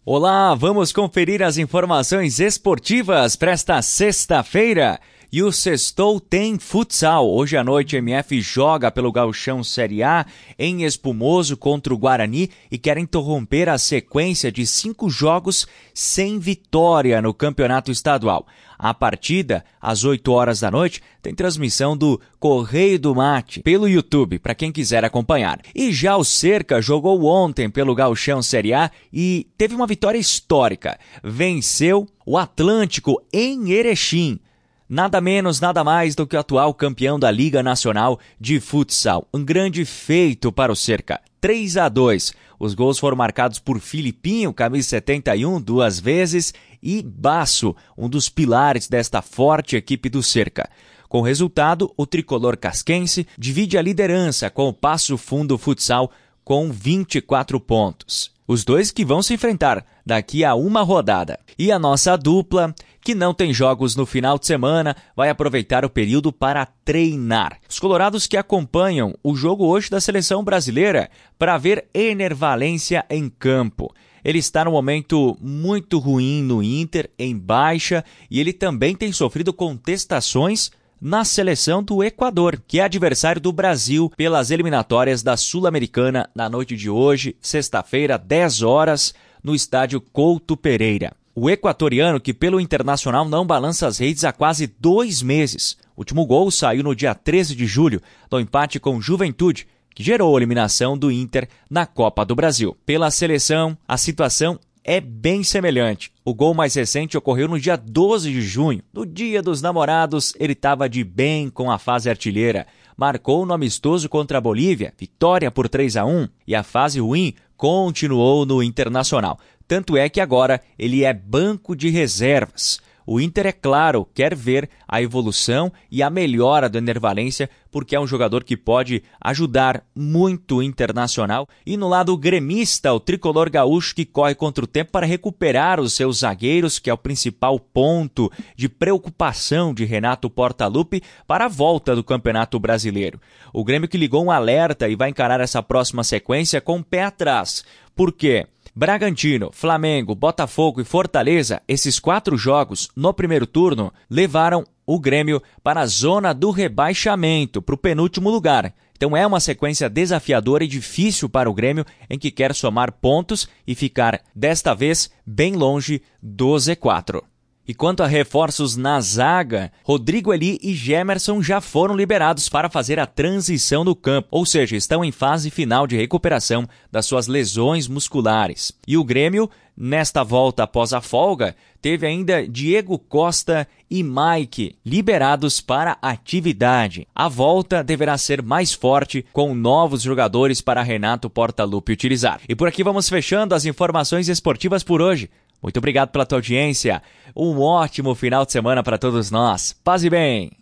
Olá, vamos conferir as informações esportivas para esta sexta-feira. E o Sextou tem futsal. Hoje à noite, a MF joga pelo Gauchão Série A em Espumoso contra o Guarani e quer interromper a sequência de 5 jogos sem vitória no campeonato estadual. A partida, às 8 horas da noite, tem transmissão do Correio do Mate pelo YouTube, para quem quiser acompanhar. E já o Cerca jogou ontem pelo Gauchão Série A e teve uma vitória histórica. Venceu o Atlântico em Erechim. Nada menos, nada mais do que o atual campeão da Liga Nacional de Futsal. Um grande feito para o Cerca. 3-2. Os gols foram marcados por Filipinho, camisa 71, 2 vezes, e Basso, um dos pilares desta forte equipe do Cerca. Com o resultado, o tricolor casquense divide a liderança com o Passo Fundo Futsal com 24 pontos. Os dois que vão se enfrentar daqui a uma rodada. E a nossa dupla, que não tem jogos no final de semana, vai aproveitar o período para treinar. Os colorados que acompanham o jogo hoje da seleção brasileira para ver Ener Valencia em campo. Ele está num momento muito ruim no Inter, em baixa, e ele também tem sofrido contestações na seleção do Equador, que é adversário do Brasil pelas eliminatórias da Sul-Americana na noite de hoje, sexta-feira, 10 horas, no estádio Couto Pereira. O equatoriano, que pelo Internacional não balança as redes há quase 2 meses. O último gol saiu no dia 13 de julho, no empate com Juventude, que gerou a eliminação do Inter na Copa do Brasil. Pela seleção, a situação é bem semelhante. O gol mais recente ocorreu no dia 12 de junho. No Dia dos Namorados, ele estava de bem com a fase artilheira. Marcou no amistoso contra a Bolívia, vitória por 3-1, e a fase ruim continuou no Internacional. Tanto é que agora ele é banco de reservas. O Inter, é claro, quer ver a evolução e a melhora do Ener Valencia, porque é um jogador que pode ajudar muito o Internacional. E no lado gremista, o tricolor gaúcho que corre contra o tempo para recuperar os seus zagueiros, que é o principal ponto de preocupação de Renato Portaluppi para a volta do Campeonato Brasileiro. O Grêmio que ligou um alerta e vai encarar essa próxima sequência com o pé atrás. Por quê? Bragantino, Flamengo, Botafogo e Fortaleza, esses 4 jogos no primeiro turno, levaram o Grêmio para a zona do rebaixamento, para o penúltimo lugar. Então é uma sequência desafiadora e difícil para o Grêmio, em que quer somar pontos e ficar, desta vez, bem longe do Z4. E quanto a reforços na zaga, Rodrigo Eli e Gemerson já foram liberados para fazer a transição no campo, ou seja, estão em fase final de recuperação das suas lesões musculares. E o Grêmio, nesta volta após a folga, teve ainda Diego Costa e Mike liberados para atividade. A volta deverá ser mais forte, com novos jogadores para Renato Portaluppi utilizar. E por aqui vamos fechando as informações esportivas por hoje. Muito obrigado pela tua audiência. Um ótimo final de semana para todos nós. Paz e bem!